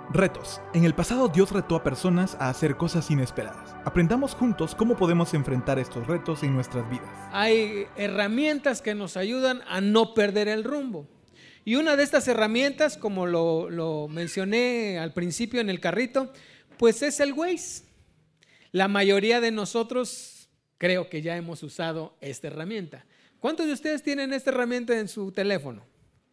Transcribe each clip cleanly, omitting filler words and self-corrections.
Retos. En el pasado Dios retó a personas a hacer cosas inesperadas. Aprendamos juntos cómo podemos enfrentar estos retos en nuestras vidas. Hay herramientas que nos ayudan a no perder el rumbo. Y una de estas herramientas, como lo mencioné al principio en el carrito, pues es el Waze. La mayoría de nosotros creo que ya hemos usado esta herramienta. ¿Cuántos de ustedes tienen esta herramienta en su teléfono?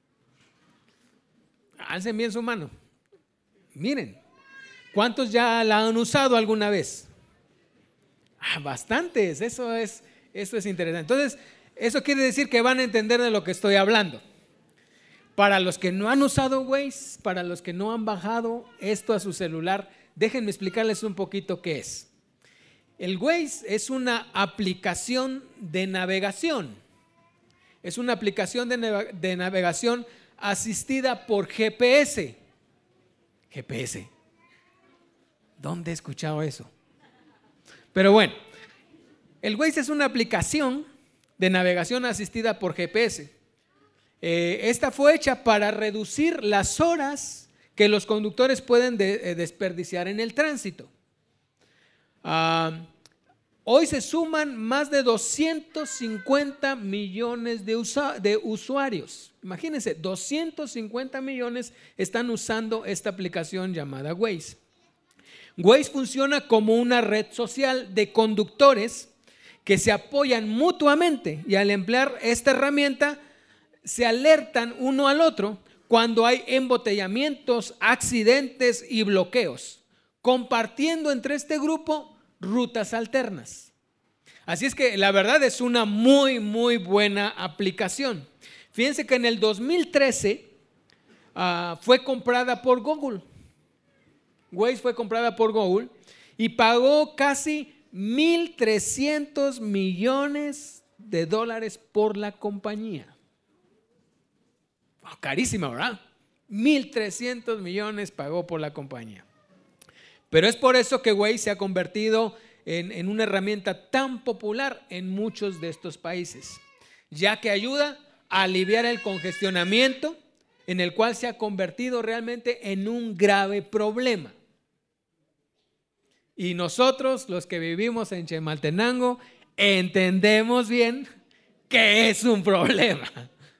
Alcen bien su mano. Miren, ¿cuántos ya la han usado alguna vez? Bastantes, eso es interesante. Entonces, eso quiere decir que van a entender de lo que estoy hablando. Para los que no han usado Waze, para los que no han bajado esto a su celular, déjenme explicarles un poquito qué es. El Waze es una aplicación de navegación. Es una aplicación de navegación asistida por GPS. GPS. ¿Dónde he escuchado eso? Pero bueno, el Waze es una aplicación de navegación asistida por GPS. Esta fue hecha para reducir las horas que los conductores pueden desperdiciar en el tránsito. Hoy se suman más de 250 millones de usuarios. Imagínense, 250 millones están usando esta aplicación llamada Waze. Waze funciona como una red social de conductores que se apoyan mutuamente y al emplear esta herramienta se alertan uno al otro cuando hay embotellamientos, accidentes y bloqueos, compartiendo entre este grupo rutas alternas. Así es que la verdad es una muy buena aplicación. Fíjense que en el 2013 fue comprada por Google. Waze fue comprada por Google y pagó casi $1,300 millones por la compañía. Carísima, ¿verdad? 1,300 millones pagó por la compañía. Pero es por eso que Waze se ha convertido en una herramienta tan popular en muchos de estos países, ya que ayuda a aliviar el congestionamiento en el cual se ha convertido realmente en un grave problema. Y nosotros, los que vivimos en Chimaltenango, entendemos bien que es un problema.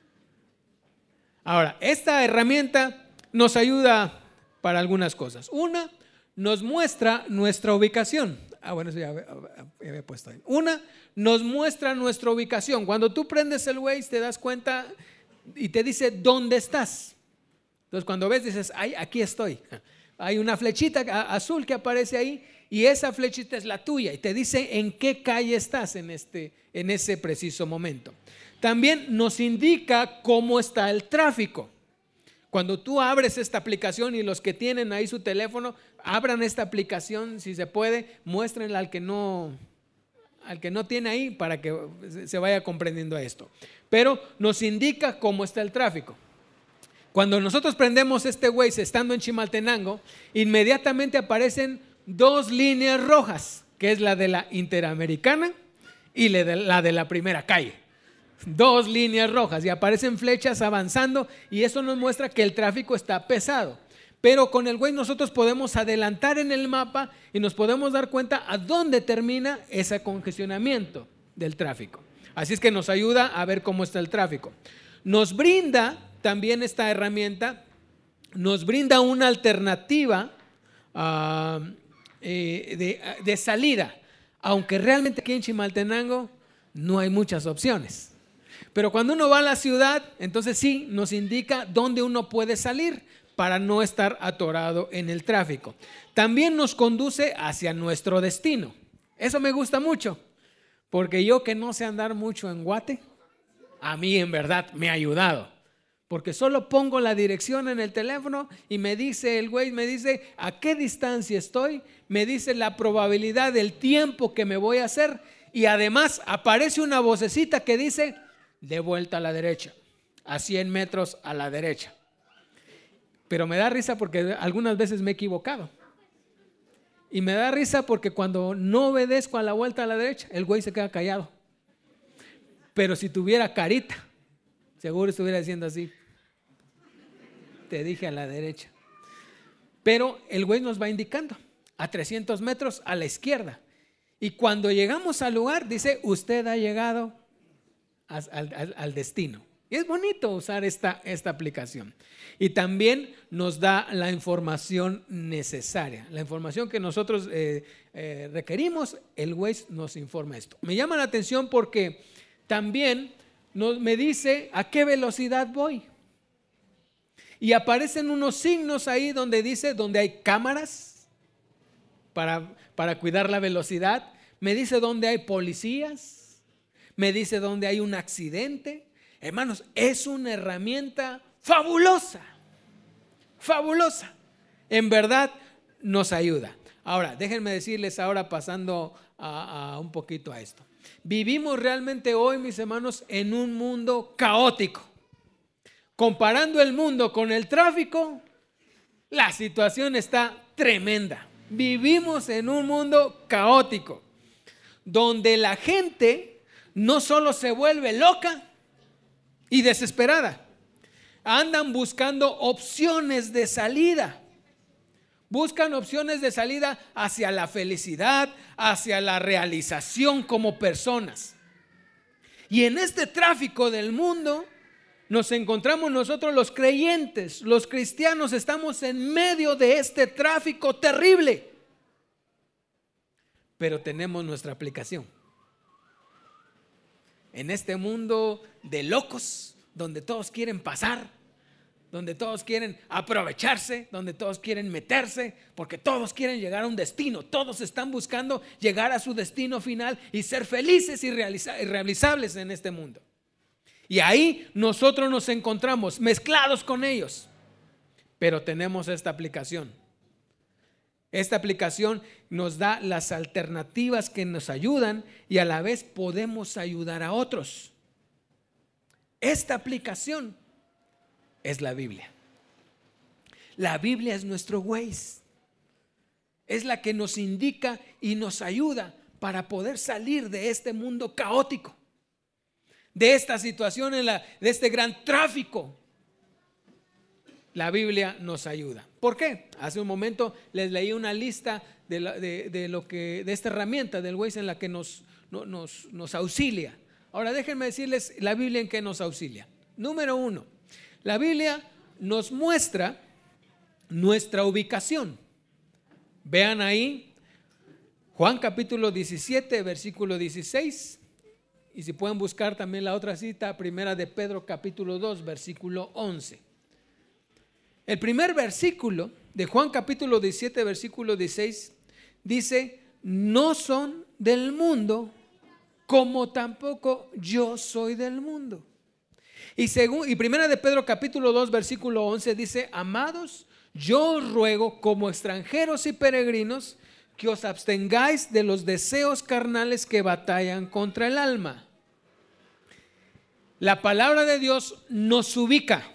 Ahora, esta herramienta nos ayuda para algunas cosas. Una, nos muestra nuestra ubicación. Bueno, eso ya había puesto ahí. Una, nos muestra nuestra ubicación. Cuando tú prendes el Waze te das cuenta y te dice dónde estás. Entonces cuando ves dices, ay, aquí estoy. Hay una flechita azul que aparece ahí y esa flechita es la tuya y te dice en qué calle estás en ese preciso momento. También nos indica cómo está el tráfico. Cuando tú abres esta aplicación y los que tienen ahí su teléfono, abran esta aplicación si se puede, muéstrenla al que no tiene ahí para que se vaya comprendiendo esto. Pero nos indica cómo está el tráfico. Cuando nosotros prendemos este Waze estando en Chimaltenango, inmediatamente aparecen dos líneas rojas, que es la de la Interamericana y la de la primera calle. Dos líneas rojas y aparecen flechas avanzando y eso nos muestra que el tráfico está pesado. Pero con el Waze nosotros podemos adelantar en el mapa y nos podemos dar cuenta a dónde termina ese congestionamiento del tráfico. Así es que nos ayuda a ver cómo está el tráfico. Nos brinda también esta herramienta, nos brinda una alternativa de salida, aunque realmente aquí en Chimaltenango no hay muchas opciones. Pero cuando uno va a la ciudad, entonces sí nos indica dónde uno puede salir para no estar atorado en el tráfico. También nos conduce hacia nuestro destino. Eso me gusta mucho, porque yo que no sé andar mucho en Guate, a mí en verdad me ha ayudado. Porque solo pongo la dirección en el teléfono y me dice el Waze, me dice a qué distancia estoy, me dice la probabilidad del tiempo que me voy a hacer y además aparece una vocecita que dice de vuelta a la derecha, a 100 metros a la derecha. Pero me da risa porque algunas veces me he equivocado. Y me da risa porque cuando no obedezco a la vuelta a la derecha, el güey se queda callado. Pero si tuviera carita, seguro estuviera diciendo así, te dije a la derecha. Pero el Waze nos va indicando a 300 metros a la izquierda. Y cuando llegamos al lugar, dice, usted ha llegado al destino. Y es bonito usar esta aplicación. Y también nos da la información necesaria. La información que nosotros requerimos, el Waze nos informa esto. Me llama la atención porque también me dice a qué velocidad voy. Y aparecen unos signos ahí donde dice, donde hay cámaras para cuidar la velocidad. Me dice dónde hay policías. Me dice dónde hay un accidente. Hermanos, es una herramienta fabulosa, fabulosa. En verdad nos ayuda. Ahora, déjenme decirles ahora pasando a un poquito a esto. Vivimos realmente hoy, mis hermanos, en un mundo caótico. Comparando el mundo con el tráfico, la situación está tremenda. Vivimos en un mundo caótico, donde la gente no solo se vuelve loca y desesperada, andan buscando opciones de salida. Buscan opciones de salida hacia la felicidad, hacia la realización como personas. Y en este tráfico del mundo nos encontramos nosotros los creyentes, los cristianos, estamos en medio de este tráfico terrible. Pero tenemos nuestra aplicación. En este mundo de locos, donde todos quieren pasar, donde todos quieren aprovecharse, donde todos quieren meterse, porque todos quieren llegar a un destino, todos están buscando llegar a su destino final y ser felices y realizables en este mundo. Y ahí nosotros nos encontramos mezclados con ellos, pero tenemos esta aplicación. Esta aplicación nos da las alternativas que nos ayudan y a la vez podemos ayudar a otros. Esta aplicación es la Biblia. La Biblia es nuestro Waze. Es la que nos indica y nos ayuda para poder salir de este mundo caótico, de esta situación, de este gran tráfico. La Biblia nos ayuda. ¿Por qué? Hace un momento les leí una lista de esta herramienta del Waze en la que nos auxilia. Ahora déjenme decirles la Biblia en qué nos auxilia. Número 1, la Biblia nos muestra nuestra ubicación. Vean ahí Juan capítulo 17 versículo 16, y si pueden buscar también la otra cita, primera de Pedro capítulo 2 versículo 11. El primer versículo de Juan capítulo 17 versículo 16 dice: no son del mundo, como tampoco yo soy del mundo. Y primera de Pedro capítulo 2 versículo 11 dice: amados, yo os ruego como extranjeros y peregrinos que os abstengáis de los deseos carnales que batallan contra el alma. La palabra de Dios nos ubica,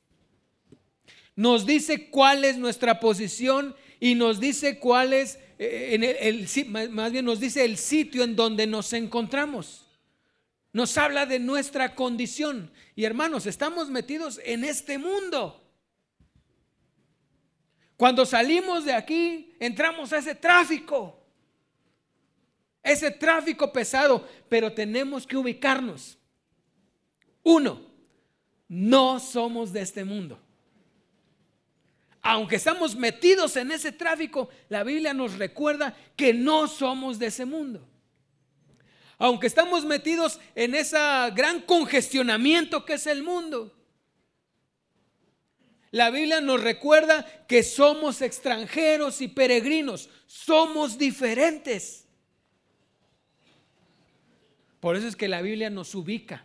nos dice cuál es nuestra posición y nos dice cuál es, más bien nos dice el sitio en donde nos encontramos. Nos habla de nuestra condición. Y hermanos, estamos metidos en este mundo. Cuando salimos de aquí, entramos a ese tráfico pesado, pero tenemos que ubicarnos. 1, no somos de este mundo. Aunque estamos metidos en ese tráfico, la Biblia nos recuerda que no somos de ese mundo. Aunque estamos metidos en ese gran congestionamiento que es el mundo, la Biblia nos recuerda que somos extranjeros y peregrinos, somos diferentes. Por eso es que la Biblia nos ubica.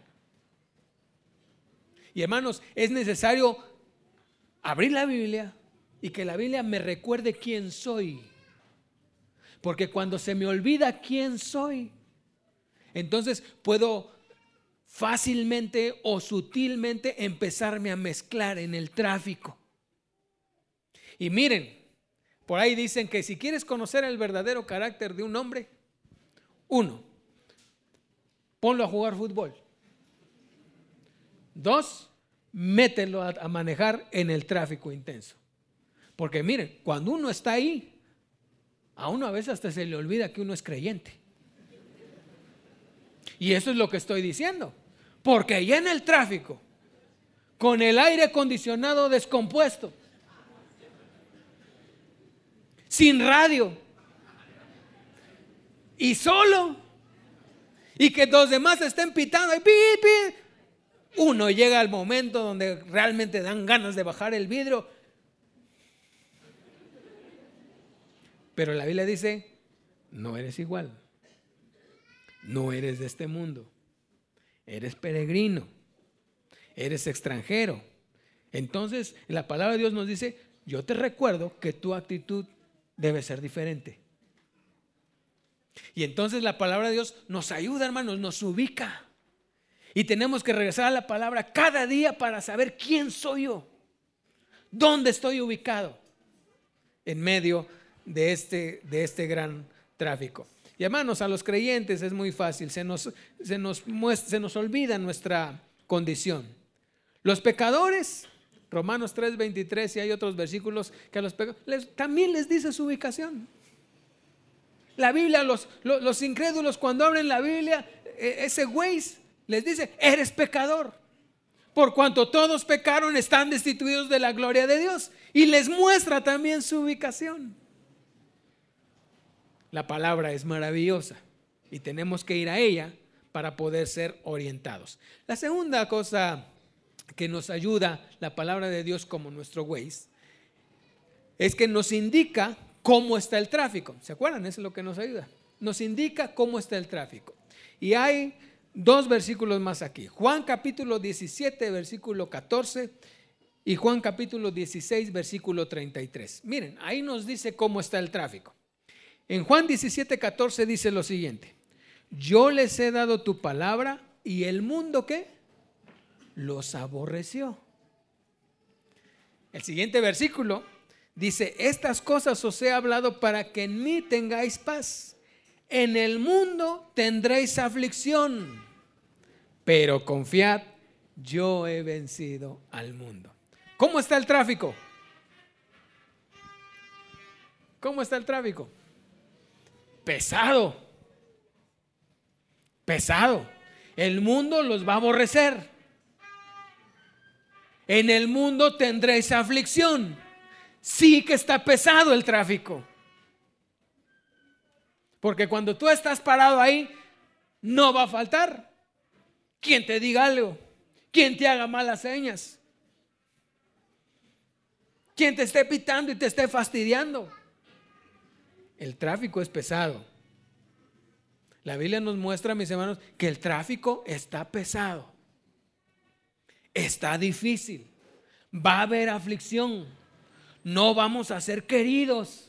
Y hermanos, es necesario abrir la Biblia y que la Biblia me recuerde quién soy. Porque cuando se me olvida quién soy, entonces puedo fácilmente o sutilmente empezarme a mezclar en el tráfico. Y miren, por ahí dicen que si quieres conocer el verdadero carácter de un hombre, 1, ponlo a jugar fútbol. 2, mételo a manejar en el tráfico intenso. Porque miren, cuando uno está ahí, a uno a veces hasta se le olvida que uno es creyente. Y eso es lo que estoy diciendo. Porque allá en el tráfico, con el aire acondicionado descompuesto, sin radio y solo, y que los demás estén pitando y pi, pi, uno llega al momento donde realmente dan ganas de bajar el vidrio. Pero la Biblia dice, no eres igual, no eres de este mundo, eres peregrino, eres extranjero. Entonces la palabra de Dios nos dice, yo te recuerdo que tu actitud debe ser diferente. Y entonces la palabra de Dios nos ayuda, hermanos, nos ubica. Y tenemos que regresar a la palabra cada día para saber quién soy yo, dónde estoy ubicado en medio de este gran tráfico. Y hermanos, a los creyentes es muy fácil, se nos olvida nuestra condición. Los pecadores, Romanos 3:23, y hay otros versículos que a los pecadores también les dice su ubicación. La Biblia, los incrédulos cuando abren la Biblia, ese Waze les dice, eres pecador. Por cuanto todos pecaron, están destituidos de la gloria de Dios. Y les muestra también su ubicación. La palabra es maravillosa y tenemos que ir a ella para poder ser orientados. La segunda cosa que nos ayuda la palabra de Dios como nuestro Waze es que nos indica cómo está el tráfico. ¿Se acuerdan? Eso es lo que nos ayuda. Nos indica cómo está el tráfico. Y hay dos versículos más aquí. Juan capítulo 17, versículo 14 y Juan capítulo 16, versículo 33. Miren, ahí nos dice cómo está el tráfico. En Juan 17, 14 dice lo siguiente: yo les he dado tu palabra y el mundo ¿qué? Los aborreció. El siguiente versículo dice: estas cosas os he hablado para que en mí tengáis paz. En el mundo tendréis aflicción, pero confiad, yo he vencido al mundo. ¿Cómo está el tráfico? ¿Cómo está el tráfico? Pesado. Pesado. El mundo los va a aborrecer. En el mundo tendréis aflicción. Sí que está pesado el tráfico. Porque cuando tú estás parado ahí, no va a faltar quien te diga algo, quien te haga malas señas, quien te esté pitando y te esté fastidiando. El tráfico es pesado. La Biblia nos muestra, mis hermanos, que el tráfico está pesado. Está difícil. Va a haber aflicción. No vamos a ser queridos.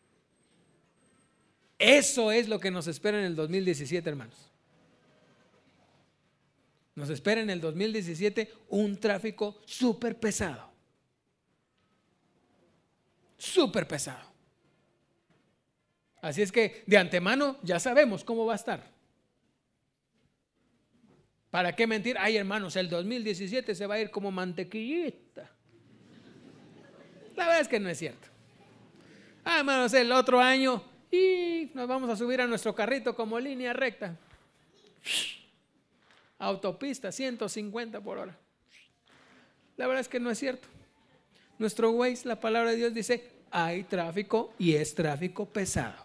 Eso es lo que nos espera en el 2017, hermanos. Nos espera en el 2017 un tráfico súper pesado. Súper pesado. Así es que de antemano ya sabemos cómo va a estar. ¿Para qué mentir? Ay, hermanos, el 2017 se va a ir como mantequillita. La verdad es que no es cierto. Hermanos, el otro año y nos vamos a subir a nuestro carrito como línea recta. Autopista, 150 por hora. La verdad es que no es cierto. Nuestro Waze, la palabra de Dios dice, hay tráfico y es tráfico pesado.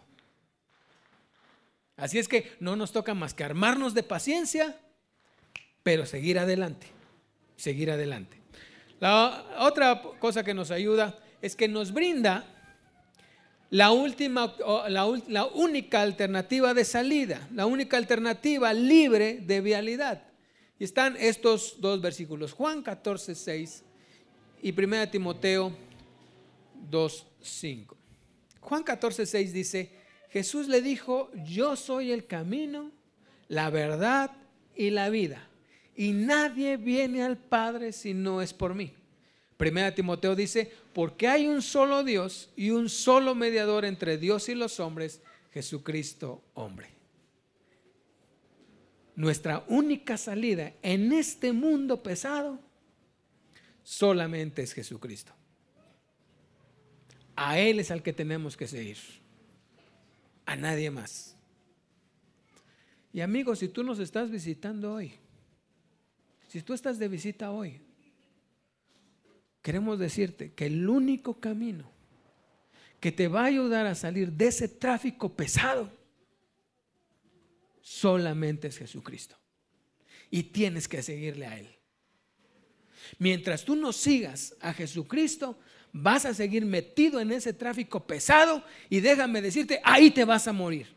Así es que no nos toca más que armarnos de paciencia, pero seguir adelante, seguir adelante. La otra cosa que nos ayuda es que nos brinda la única alternativa de salida, la única alternativa libre de vialidad. Y están estos dos versículos, Juan 14, 6 y 1 Timoteo 2, 5. Juan 14, 6 dice: Jesús le dijo, yo soy el camino, la verdad y la vida, y nadie viene al Padre si no es por mí. 1 Timoteo dice, porque hay un solo Dios y un solo mediador entre Dios y los hombres, Jesucristo hombre. Nuestra única salida en este mundo pesado solamente es Jesucristo. A Él es al que tenemos que seguir, a nadie más. Y amigos, si tú nos estás visitando hoy, si tú estás de visita hoy, queremos decirte que el único camino que te va a ayudar a salir de ese tráfico pesado solamente es Jesucristo. Y tienes que seguirle a Él. Mientras tú no sigas a Jesucristo, vas a seguir metido en ese tráfico pesado y déjame decirte, ahí te vas a morir.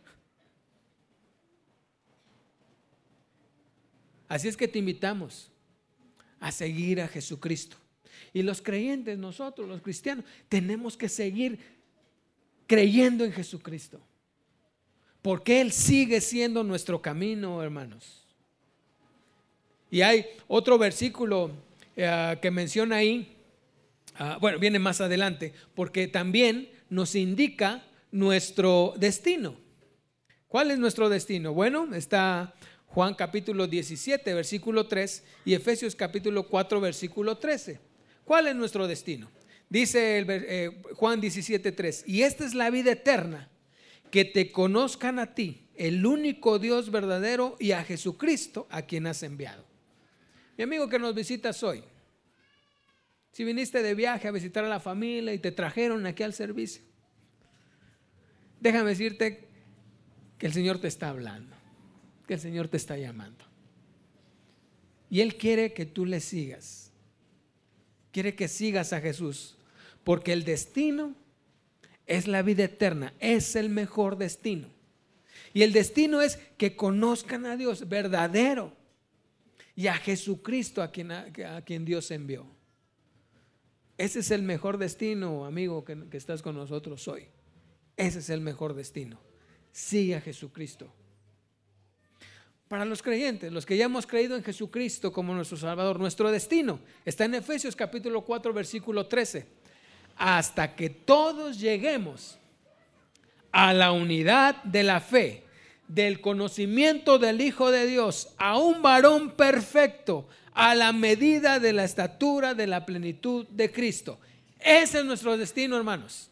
Así es que te invitamos a seguir a Jesucristo. Y los creyentes, nosotros los cristianos, tenemos que seguir creyendo en Jesucristo, porque Él sigue siendo nuestro camino, hermanos. Y hay otro versículo que menciona ahí, bueno, viene más adelante, porque también nos indica nuestro destino. ¿Cuál es nuestro destino? Bueno, está Juan capítulo 17, versículo 3 y Efesios capítulo 4, versículo 13. ¿Cuál es nuestro destino? Dice Juan 17, 3, y esta es la vida eterna, que te conozcan a ti, el único Dios verdadero, y a Jesucristo, a quien has enviado. Mi amigo que nos visitas hoy, si viniste de viaje a visitar a la familia y te trajeron aquí al servicio, déjame decirte que el Señor te está hablando, que el Señor te está llamando. Y Él quiere que tú le sigas, quiere que sigas a Jesús, porque el destino es la vida eterna, es el mejor destino. Y el destino es que conozcan a Dios verdadero y a Jesucristo a quien Dios envió. Ese es el mejor destino, amigo, que estás con nosotros hoy. Ese es el mejor destino. Sigue a Jesucristo. Para los creyentes, los que ya hemos creído en Jesucristo como nuestro Salvador, nuestro destino está en Efesios capítulo 4, versículo 13. Hasta que todos lleguemos a la unidad de la fe, del conocimiento del Hijo de Dios, a un varón perfecto, a la medida de la estatura de la plenitud de Cristo. Ese es nuestro destino, hermanos.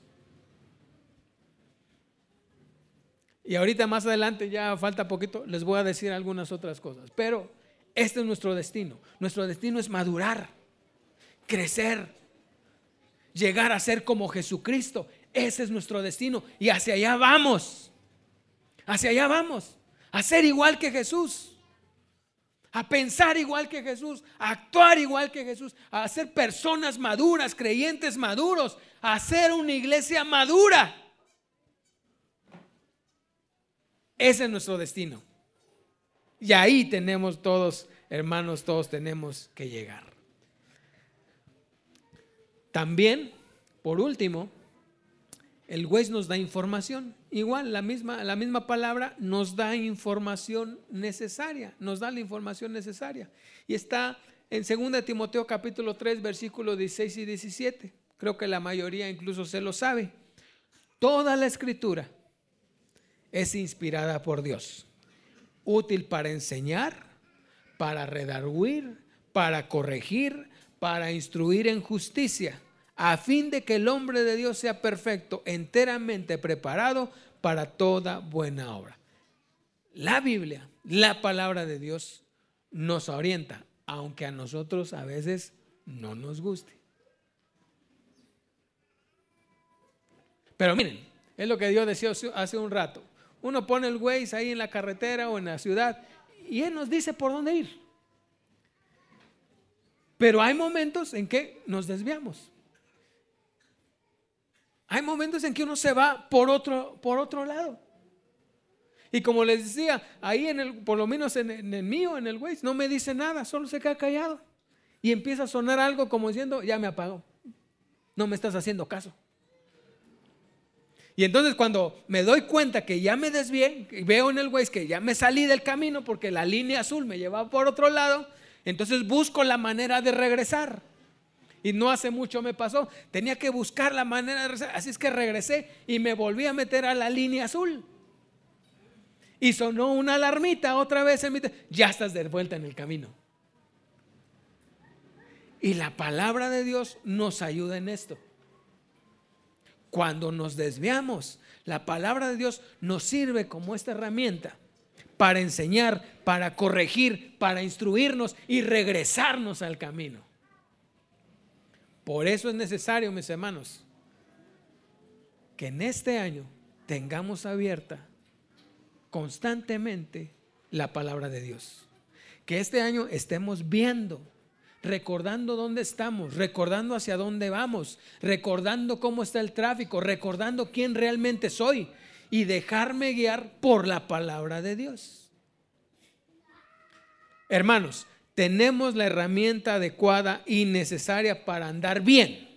Y ahorita más adelante, ya falta poquito, les voy a decir algunas otras cosas. Pero este es nuestro destino. Nuestro destino es madurar, crecer, llegar a ser como Jesucristo. Ese es nuestro destino. Y hacia allá vamos. Hacia allá vamos. A ser igual que Jesús. A pensar igual que Jesús. A actuar igual que Jesús. A ser personas maduras, creyentes maduros. A ser una iglesia madura. Ese es nuestro destino. Y ahí tenemos todos, hermanos, todos tenemos que llegar. También, por último, el Waze nos da información. Igual, la misma palabra nos da información necesaria. Nos da la información necesaria. Y está en 2 Timoteo capítulo 3, versículos 16 y 17. Creo que la mayoría incluso se lo sabe. Toda la escritura es inspirada por Dios, útil para enseñar, para redarguir, para corregir, para instruir en justicia, a fin de que el hombre de Dios sea perfecto, enteramente preparado para toda buena obra. La Biblia, la palabra de Dios, nos orienta, aunque a nosotros a veces no nos guste. Pero miren, es lo que Dios decía hace un rato. Uno pone el Waze ahí en la carretera o en la ciudad y Él nos dice por dónde ir. Pero hay momentos en que nos desviamos. Hay momentos en que uno se va por otro lado. Y como les decía, ahí por lo menos en el mío, en el Waze, no me dice nada, solo se queda callado. Y empieza a sonar algo como diciendo, ya me apagó. No me estás haciendo caso. Y entonces cuando me doy cuenta que ya me desvié, veo en el Waze que ya me salí del camino porque la línea azul me llevaba por otro lado, entonces busco la manera de regresar. Y no hace mucho me pasó, tenía que buscar la manera de regresar, así es que regresé y me volví a meter a la línea azul. Y sonó una alarmita otra vez en mi ya estás de vuelta en el camino. Y la palabra de Dios nos ayuda en esto. Cuando nos desviamos, la palabra de Dios nos sirve como esta herramienta para enseñar, para corregir, para instruirnos y regresarnos al camino. Por eso es necesario, mis hermanos, que en este año tengamos abierta constantemente la palabra de Dios. Que este año estemos viendo, recordando dónde estamos, recordando hacia dónde vamos, recordando cómo está el tráfico, recordando quién realmente soy y dejarme guiar por la palabra de Dios. Hermanos, tenemos la herramienta adecuada y necesaria para andar bien.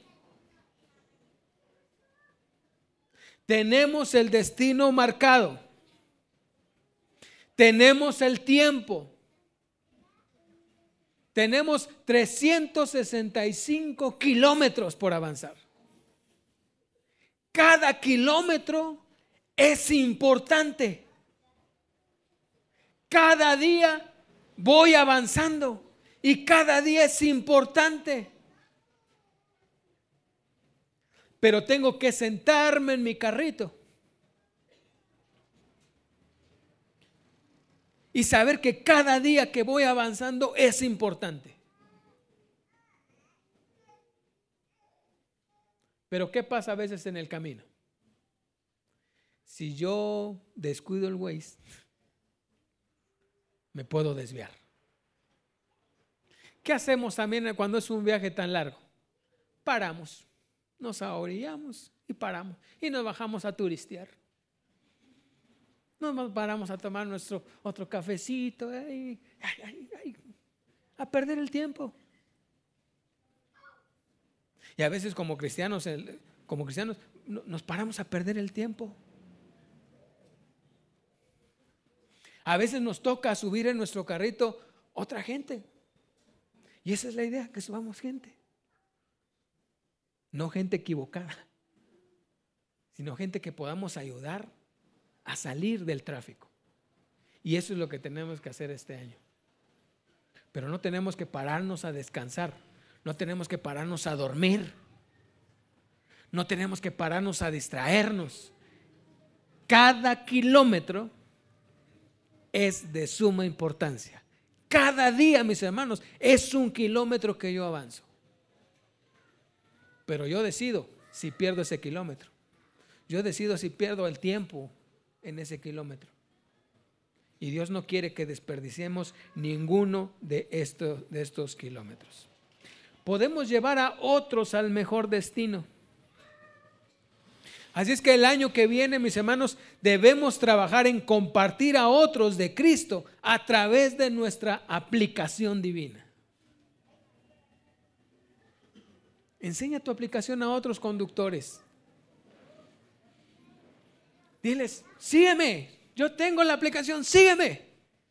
Tenemos el destino marcado. Tenemos el tiempo. Tenemos 365 kilómetros por avanzar. Cada kilómetro es importante. Cada día voy avanzando y cada día es importante. Pero tengo que sentarme en mi carrito y saber que cada día que voy avanzando es importante. Pero ¿qué pasa a veces en el camino? Si yo descuido el Waze, me puedo desviar. ¿Qué hacemos también cuando es un viaje tan largo? Paramos, nos ahorillamos y paramos y nos bajamos a turistear. Nos paramos a tomar nuestro otro cafecito, a perder el tiempo. Y a veces como cristianos nos paramos a perder el tiempo. A veces nos toca subir en nuestro carrito otra gente. Y esa es la idea, que subamos gente. No gente equivocada, sino gente que podamos ayudar a salir del tráfico. Y eso es lo que tenemos que hacer este año. Pero no tenemos que pararnos a descansar. No tenemos que pararnos a dormir. No tenemos que pararnos a distraernos. Cada kilómetro es de suma importancia. Cada día, mis hermanos, es un kilómetro que yo avanzo. Pero yo decido si pierdo ese kilómetro. Yo decido si pierdo el tiempo en ese kilómetro. Y Dios no quiere que desperdiciemos ninguno de estos kilómetros. Podemos llevar a otros al mejor destino. Así es que el año que viene, mis hermanos, debemos trabajar en compartir a otros de Cristo a través de nuestra aplicación divina. Enseña tu aplicación a otros conductores. Diles, sígueme, yo tengo la aplicación, sígueme.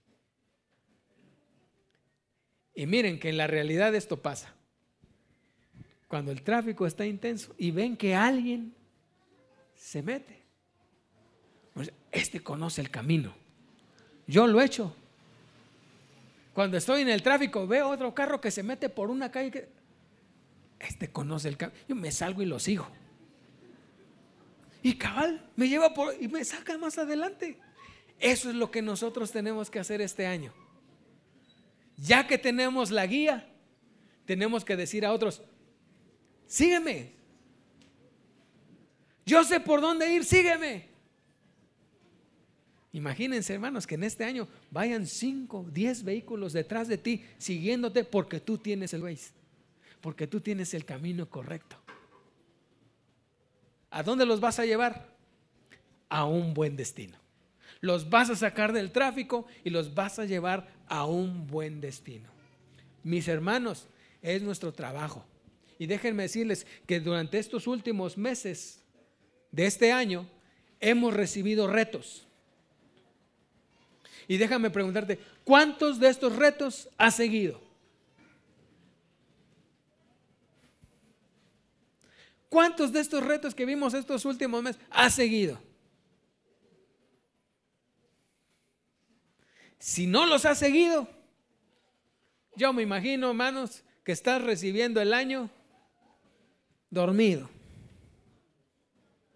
Y miren que en la realidad esto pasa. Cuando el tráfico está intenso y ven que alguien se mete, pues este conoce el camino. Yo lo he hecho. Cuando estoy en el tráfico veo otro carro que se mete por una calle que este conoce el camino. Yo me salgo y lo sigo. Y cabal, me lleva y me saca más adelante. Eso es lo que nosotros tenemos que hacer este año. Ya que tenemos la guía, tenemos que decir a otros, sígueme. Yo sé por dónde ir, sígueme. Imagínense, hermanos, que en este año vayan 5, 10 vehículos detrás de ti, siguiéndote porque tú tienes el Waze, porque tú tienes el camino correcto. ¿A dónde los vas a llevar? A un buen destino. Los vas a sacar del tráfico y los vas a llevar a un buen destino. Mis hermanos, es nuestro trabajo. Y déjenme decirles que durante estos últimos meses de este año hemos recibido retos. Y déjame preguntarte, ¿cuántos de estos retos has seguido? ¿Cuántos de estos retos que vimos estos últimos meses has seguido? Si no los has seguido, yo me imagino, hermanos, que estás recibiendo el año dormido.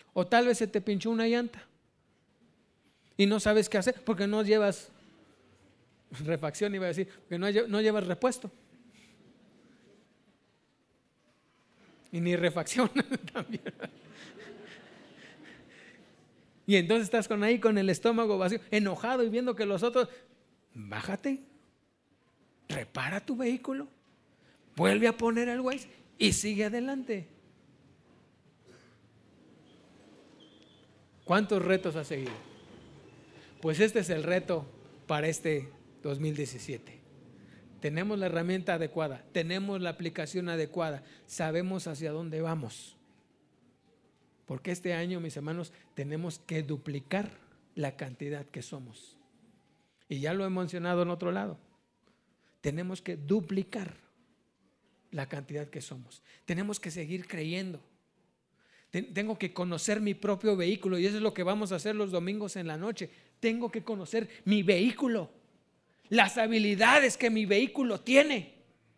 O tal vez se te pinchó una llanta y no sabes qué hacer porque no llevas refacción, iba a decir, porque no llevas repuesto. Y ni refacción también. Y entonces estás con el estómago vacío, enojado y viendo que los otros, bájate, repara tu vehículo, vuelve a poner el Waze y sigue adelante. ¿Cuántos retos has seguido? Pues este es el reto para este 2017. Tenemos la herramienta adecuada, tenemos la aplicación adecuada, sabemos hacia dónde vamos. Porque este año, mis hermanos, tenemos que duplicar la cantidad que somos. Y ya lo he mencionado en otro lado. Tenemos que duplicar la cantidad que somos. Tenemos que seguir creyendo. Tengo que conocer mi propio vehículo y eso es lo que vamos a hacer los domingos en la noche. Tengo que conocer mi vehículo, las habilidades que mi vehículo tiene.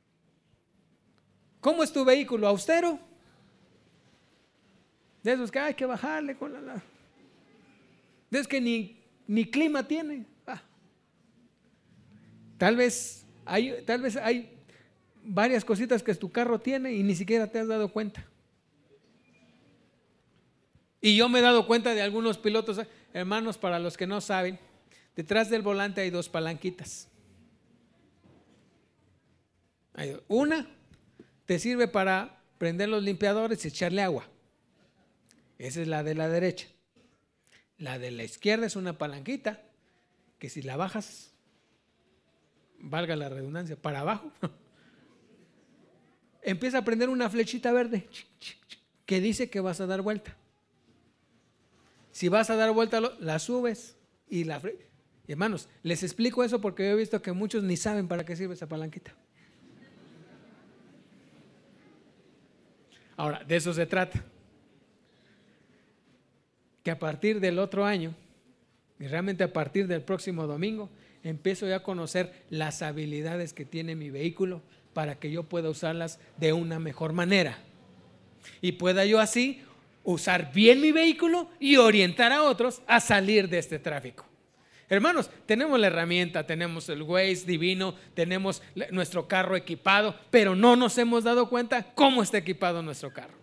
¿Cómo es tu vehículo? ¿Austero? De esos que hay que bajarle con la... De esos que ni clima tiene. Tal vez hay varias cositas que tu carro tiene y ni siquiera te has dado cuenta. Y yo me he dado cuenta de algunos pilotos, hermanos, para los que no saben, detrás del volante hay 2 palanquitas. Una te sirve para prender los limpiadores y echarle agua. Esa es la de la derecha. La de la izquierda es una palanquita que si la bajas, valga la redundancia, para abajo, empieza a prender una flechita verde que dice que vas a dar vuelta. Si vas a dar vuelta, la subes y hermanos, les explico eso porque yo he visto que muchos ni saben para qué sirve esa palanquita. Ahora, de eso se trata. Que a partir del otro año, y realmente a partir del próximo domingo, empiezo ya a conocer las habilidades que tiene mi vehículo para que yo pueda usarlas de una mejor manera. Y pueda yo así usar bien mi vehículo y orientar a otros a salir de este tráfico. Hermanos, tenemos la herramienta, tenemos el Waze divino, tenemos nuestro carro equipado, pero no nos hemos dado cuenta cómo está equipado nuestro carro.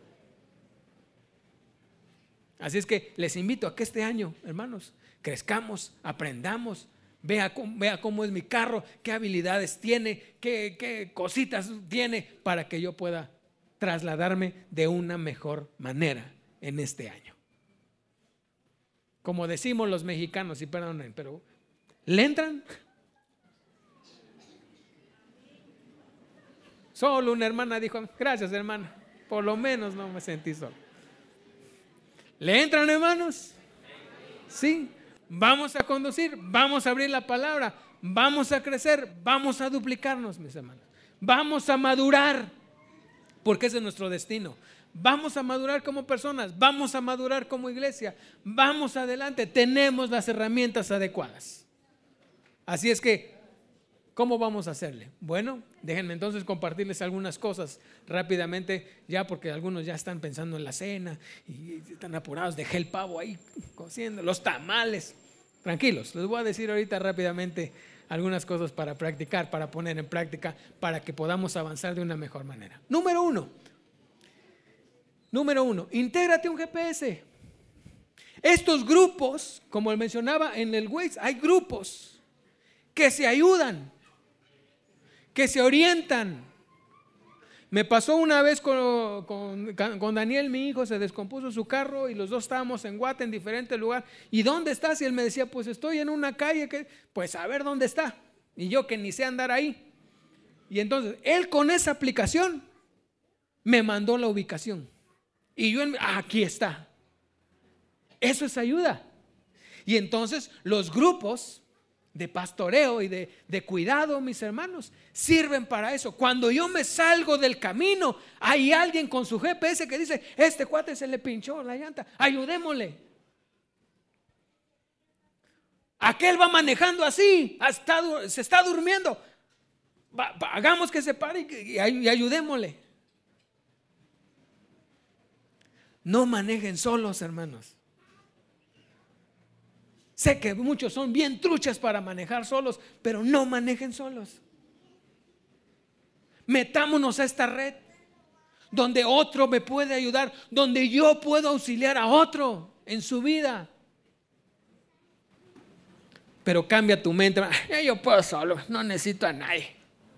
Así es que les invito a que este año, hermanos, crezcamos, aprendamos, vea cómo es mi carro, qué habilidades tiene, qué cositas tiene para que yo pueda trasladarme de una mejor manera en este año. Como decimos los mexicanos, y perdonen, pero ¿le entran? Solo una hermana dijo, gracias hermana, por lo menos no me sentí solo. ¿Le entran, hermanos? Sí, vamos a conducir, vamos a abrir la palabra, vamos a crecer, vamos a duplicarnos, mis hermanos. Vamos a madurar, porque ese es nuestro destino. Vamos a madurar como personas, vamos a madurar como iglesia, vamos adelante, tenemos las herramientas adecuadas. Así es que, ¿cómo vamos a hacerle? Bueno, déjenme entonces compartirles algunas cosas rápidamente, ya porque algunos ya están pensando en la cena y están apurados, dejé el pavo ahí cociendo, los tamales. Tranquilos, les voy a decir ahorita rápidamente algunas cosas para practicar, para poner en práctica, para que podamos avanzar de una mejor manera. Número uno, intégrate a un GPS. Estos grupos, como mencionaba en el Waze, hay grupos que se ayudan, que se orientan. Me pasó una vez con Daniel, mi hijo, se descompuso su carro y los dos estábamos en Guate, en diferente lugar. ¿Y dónde estás? Y él me decía, pues estoy en una calle, pues a ver dónde está. Y yo que ni sé andar ahí. Y entonces, él con esa aplicación me mandó la ubicación. Y yo, aquí está. Eso es ayuda. Y entonces los grupos de pastoreo y de cuidado, mis hermanos, sirven para eso. Cuando yo me salgo del camino, hay alguien con su GPS que dice, este cuate se le pinchó la llanta, ayudémosle. Aquel va manejando así, se está durmiendo, hagamos que se pare y ayudémosle. No manejen solos, hermanos. Sé que muchos son bien truchas para manejar solos, pero no manejen solos. Metámonos a esta red donde otro me puede ayudar, donde yo puedo auxiliar a otro en su vida. Pero cambia tu mente. Yo puedo solo, no necesito a nadie.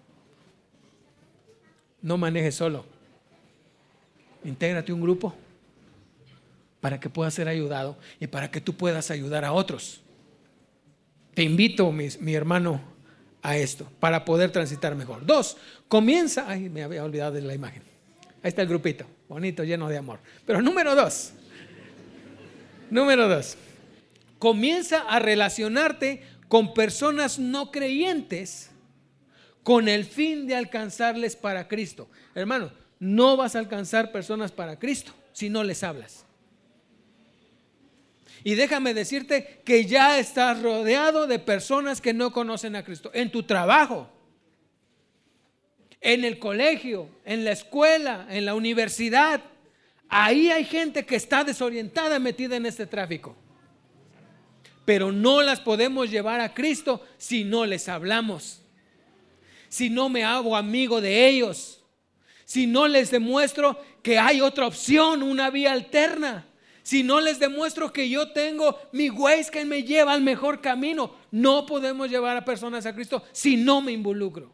No manejes solo. Intégrate a un grupo para que puedas ser ayudado y para que tú puedas ayudar a otros. Te invito, mi hermano, a esto para poder transitar mejor. 2, comienza. Ay, me había olvidado de la imagen. Ahí está el grupito, bonito, lleno de amor. Pero número 2, comienza a relacionarte con personas no creyentes con el fin de alcanzarles para Cristo. Hermano, no vas a alcanzar personas para Cristo si no les hablas. Y déjame decirte que ya estás rodeado de personas que no conocen a Cristo. En tu trabajo, en el colegio, en la escuela, en la universidad. Ahí hay gente que está desorientada, metida en este tráfico. Pero no las podemos llevar a Cristo si no les hablamos. Si no me hago amigo de ellos. Si no les demuestro que hay otra opción, una vía alterna. Si no les demuestro que yo tengo mi Waze que me lleva al mejor camino. No podemos llevar a personas a Cristo si no me involucro.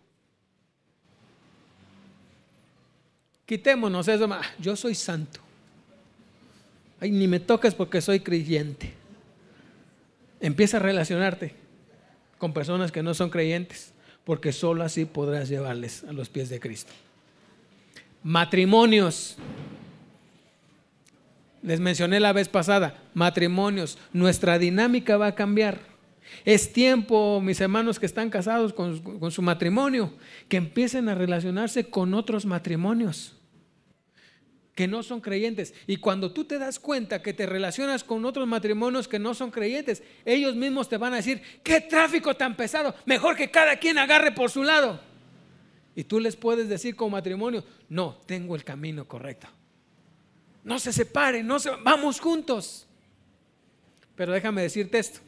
Quitémonos eso. Yo soy santo. Ay, ni me toques porque soy creyente. Empieza a relacionarte con personas que no son creyentes, porque solo así podrás llevarles a los pies de Cristo. Matrimonios. Les mencioné la vez pasada, matrimonios, nuestra dinámica va a cambiar. Es tiempo, mis hermanos que están casados con su matrimonio, que empiecen a relacionarse con otros matrimonios que no son creyentes. Y cuando tú te das cuenta que te relacionas con otros matrimonios que no son creyentes, ellos mismos te van a decir: ¡qué tráfico tan pesado! Mejor que cada quien agarre por su lado. Y tú les puedes decir como matrimonio: no, tengo el camino correcto. No se separen, vamos juntos. Pero déjame decirte esto: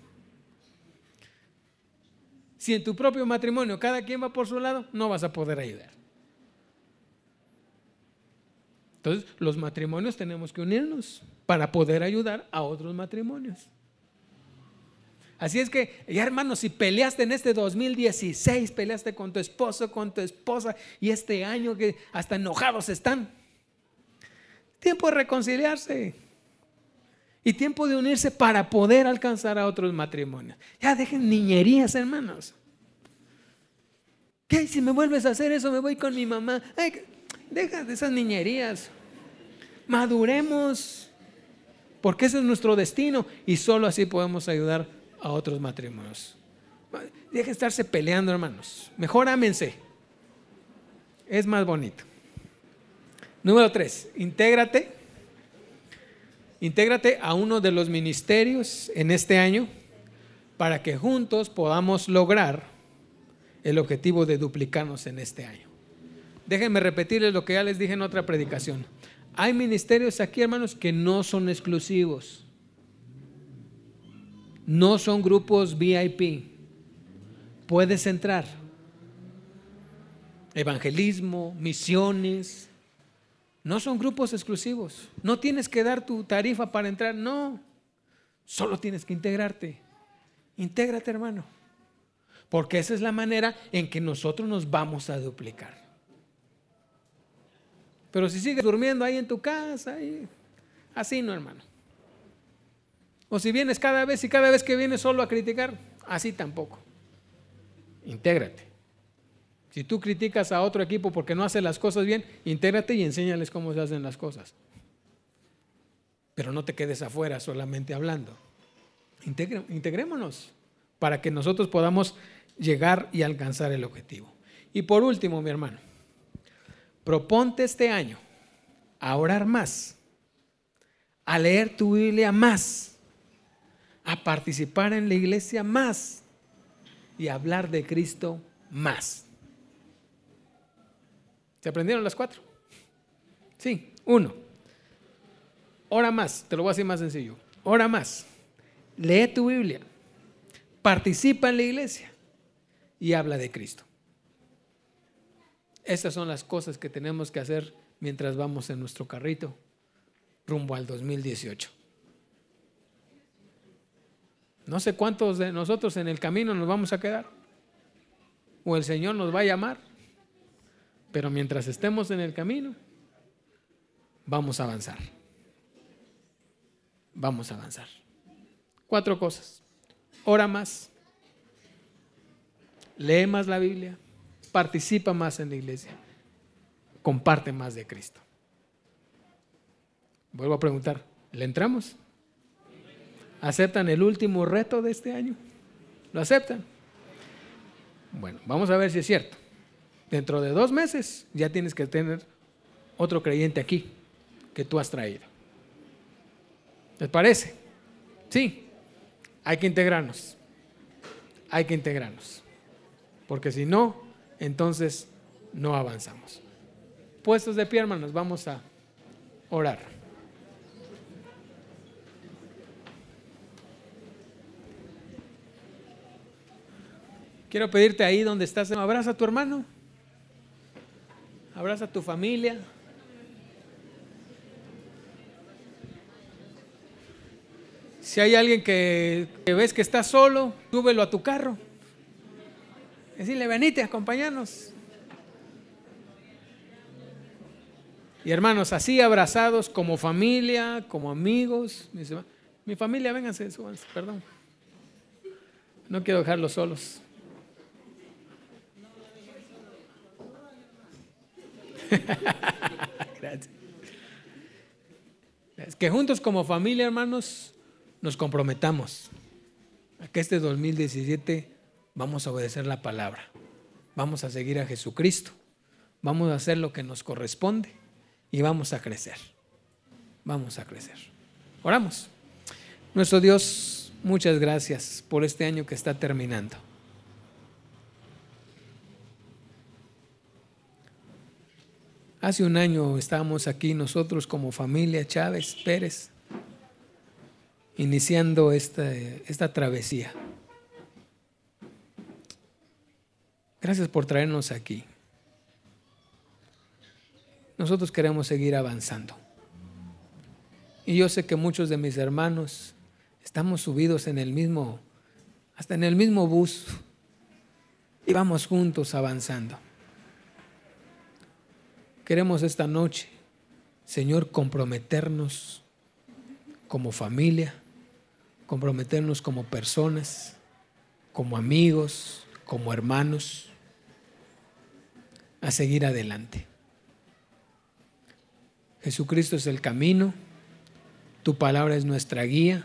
si en tu propio matrimonio cada quien va por su lado, no vas a poder ayudar. Entonces, los matrimonios tenemos que unirnos para poder ayudar a otros matrimonios. Así es que, ya hermanos, si peleaste en este 2016, peleaste con tu esposo, con tu esposa, y este año que hasta enojados están, tiempo de reconciliarse y tiempo de unirse para poder alcanzar a otros matrimonios. Ya dejen niñerías, hermanos. ¿Qué? Si me vuelves a hacer eso, me voy con mi mamá. Ay, deja de esas niñerías. Maduremos, porque ese es nuestro destino y solo así podemos ayudar a otros matrimonios. Deja de estarse peleando, hermanos. Mejor ámense. Es más bonito. Número 3, intégrate a uno de los ministerios en este año para que juntos podamos lograr el objetivo de duplicarnos en este año. Déjenme repetirles lo que ya les dije en otra predicación. Hay ministerios aquí, hermanos, que no son exclusivos. No son grupos VIP. Puedes entrar. Evangelismo, misiones. No son grupos exclusivos. No tienes que dar tu tarifa para entrar. No. Solo tienes que integrarte. Intégrate, hermano. Porque esa es la manera en que nosotros nos vamos a duplicar. Pero si sigues durmiendo ahí en tu casa, así no, hermano. O si vienes cada vez que vienes solo a criticar, así tampoco. Intégrate. Si tú criticas a otro equipo porque no hace las cosas bien, intégrate y enséñales cómo se hacen las cosas. Pero no te quedes afuera solamente hablando. Integrémonos para que nosotros podamos llegar y alcanzar el objetivo. Y por último, mi hermano, proponte este año a orar más, a leer tu Biblia más, a participar en la iglesia más y a hablar de Cristo más. ¿Se aprendieron las 4? Sí. 1. ora más, te lo voy a decir más sencillo, ora más, lee tu Biblia, participa en la iglesia y habla de Cristo. Estas son las cosas que tenemos que hacer mientras vamos en nuestro carrito rumbo al 2018. No sé cuántos de nosotros en el camino nos vamos a quedar, o el Señor nos va a llamar, pero mientras estemos en el camino, vamos a avanzar. Vamos a avanzar. 4 cosas. Ora más, lee más la Biblia, participa más en la iglesia, comparte más de Cristo. Vuelvo a preguntar, ¿le entramos? ¿Aceptan el último reto de este año? ¿Lo aceptan? Bueno, vamos a ver si es cierto. Dentro de 2 meses ya tienes que tener otro creyente aquí que tú has traído. ¿Les parece? Sí, hay que integrarnos. Hay que integrarnos. Porque si no, entonces no avanzamos. Puestos de pie, hermanos, vamos a orar. Quiero pedirte ahí donde estás, abraza a tu hermano, abraza a tu familia. Si hay alguien que ves que está solo, súbelo a tu carro. Decirle, venite, acompáñanos. Y hermanos, así abrazados como familia, como amigos. Mi familia, vénganse, súbanse, perdón. No quiero dejarlos solos. Gracias. Es que juntos como familia, hermanos, nos comprometamos a que este 2017 vamos a obedecer la palabra, vamos a seguir a Jesucristo, vamos a hacer lo que nos corresponde y vamos a crecer. Vamos a crecer. Oramos. Nuestro Dios, muchas gracias por este año que está terminando. Hace un año estábamos aquí nosotros como familia Chávez Pérez, iniciando esta travesía. Gracias por traernos aquí. Nosotros queremos seguir avanzando. Y yo sé que muchos de mis hermanos estamos subidos hasta en el mismo bus, y vamos juntos avanzando. Queremos esta noche, Señor, comprometernos como familia, comprometernos como personas, como amigos, como hermanos, a seguir adelante. Jesucristo es el camino, tu palabra es nuestra guía,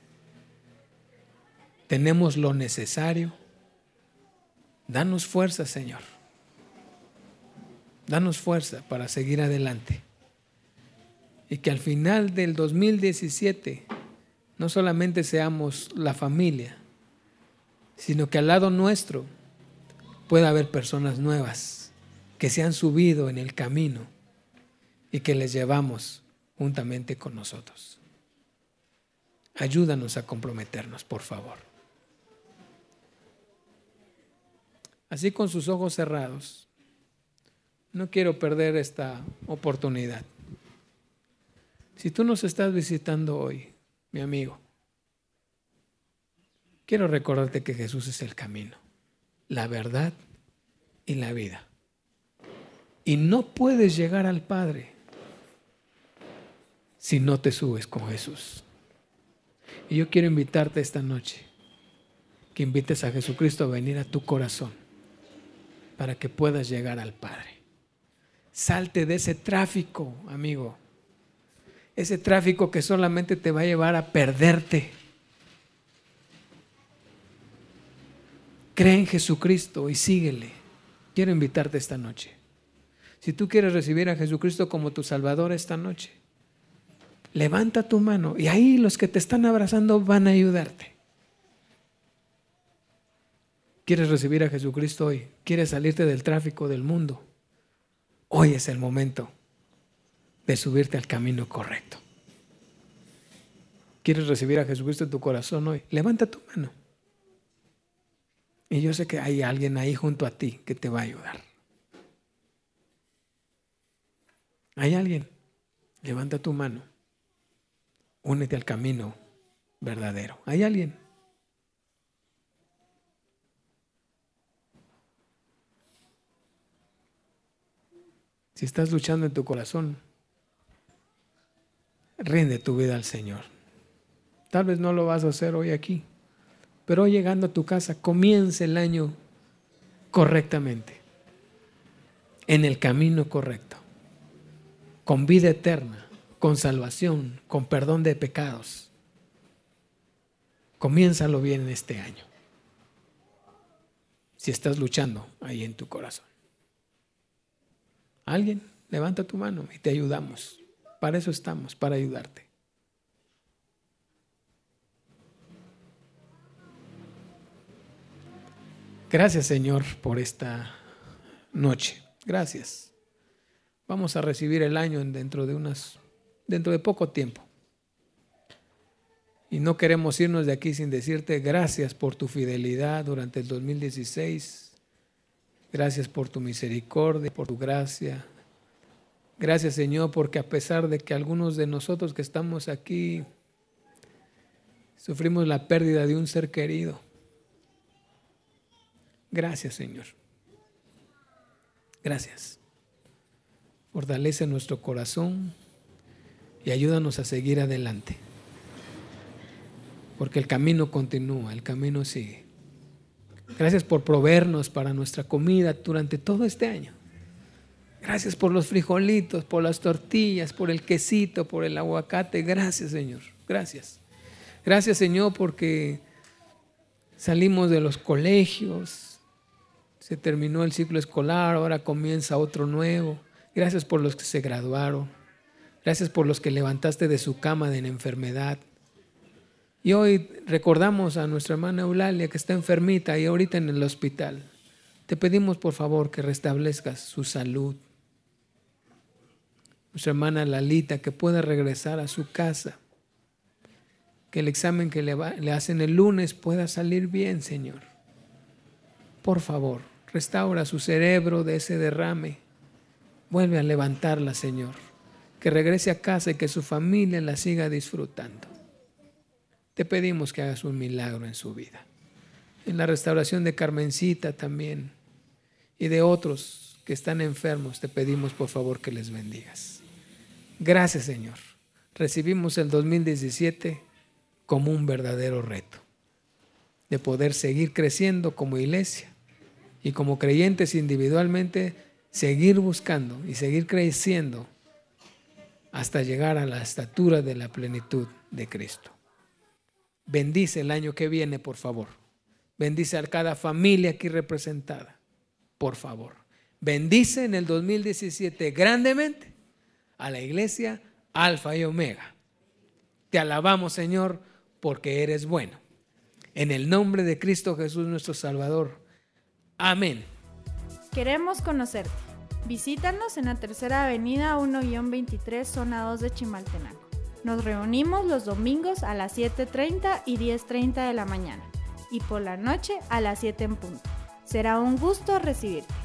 tenemos lo necesario. Danos fuerza, Señor. Danos fuerza para seguir adelante. Y que al final del 2017 no solamente seamos la familia, sino que al lado nuestro pueda haber personas nuevas que se han subido en el camino y que les llevamos juntamente con nosotros. Ayúdanos a comprometernos, por favor. Así, con sus ojos cerrados, no quiero perder esta oportunidad. Si tú nos estás visitando hoy, mi amigo, quiero recordarte que Jesús es el camino, la verdad y la vida. Y no puedes llegar al Padre si no te subes con Jesús. Y yo quiero invitarte esta noche, que invites a Jesucristo a venir a tu corazón para que puedas llegar al Padre. Salte de ese tráfico, amigo. Ese tráfico que solamente te va a llevar a perderte. Cree en Jesucristo y síguele. Quiero invitarte esta noche. Si tú quieres recibir a Jesucristo como tu Salvador esta noche, levanta tu mano y ahí los que te están abrazando van a ayudarte. ¿Quieres recibir a Jesucristo hoy? ¿Quieres salirte del tráfico del mundo? Hoy es el momento de subirte al camino correcto. ¿Quieres recibir a Jesucristo en tu corazón hoy? Levanta tu mano. Y yo sé que hay alguien ahí junto a ti que te va a ayudar. ¿Hay alguien? Levanta tu mano. Únete al camino verdadero. ¿Hay alguien? Si estás luchando en tu corazón, rinde tu vida al Señor. Tal vez no lo vas a hacer hoy aquí, pero hoy llegando a tu casa, comienza el año correctamente, en el camino correcto, con vida eterna, con salvación, con perdón de pecados. Comiénzalo bien en este año, si estás luchando ahí en tu corazón. ¿Alguien? Levanta tu mano y te ayudamos. Para eso estamos, para ayudarte. Gracias, Señor, por esta noche. Gracias. Vamos a recibir el año dentro de poco tiempo. Y no queremos irnos de aquí sin decirte gracias por tu fidelidad durante el 2016. Gracias por tu misericordia, por tu gracia. Gracias, Señor, porque a pesar de que algunos de nosotros que estamos aquí sufrimos la pérdida de un ser querido. Gracias, Señor. Gracias. Fortalece nuestro corazón y ayúdanos a seguir adelante. Porque el camino continúa, el camino sigue. Gracias por proveernos para nuestra comida durante todo este año. Gracias por los frijolitos, por las tortillas, por el quesito, por el aguacate. Gracias, Señor. Gracias. Gracias, Señor, porque salimos de los colegios. Se terminó el ciclo escolar, ahora comienza otro nuevo. Gracias por los que se graduaron. Gracias por los que levantaste de su cama de enfermedad. Y hoy recordamos a nuestra hermana Eulalia que está enfermita y ahorita en el hospital. Te pedimos por favor que restablezcas su salud. Nuestra hermana Lalita que pueda regresar a su casa. Que el examen que le hacen el lunes pueda salir bien, Señor. Por favor, restaura su cerebro de ese derrame. Vuelve a levantarla, Señor. Que regrese a casa y que su familia la siga disfrutando. Te pedimos que hagas un milagro en su vida. En la restauración de Carmencita también y de otros que están enfermos, te pedimos por favor que les bendigas. Gracias, Señor. Recibimos el 2017 como un verdadero reto de poder seguir creciendo como iglesia y como creyentes individualmente, seguir buscando y seguir creciendo hasta llegar a la estatura de la plenitud de Cristo. Bendice el año que viene, por favor. Bendice a cada familia aquí representada, por favor. Bendice en el 2017 grandemente a la iglesia Alfa y Omega. Te alabamos, Señor, porque eres bueno. En el nombre de Cristo Jesús, nuestro Salvador. Amén. Queremos conocerte. Visítanos en la Tercera Avenida 1-23, zona 2 de Chimaltenango. Nos reunimos los domingos a las 7:30 y 10:30 de la mañana y por la noche a las 7 en punto. Será un gusto recibirte.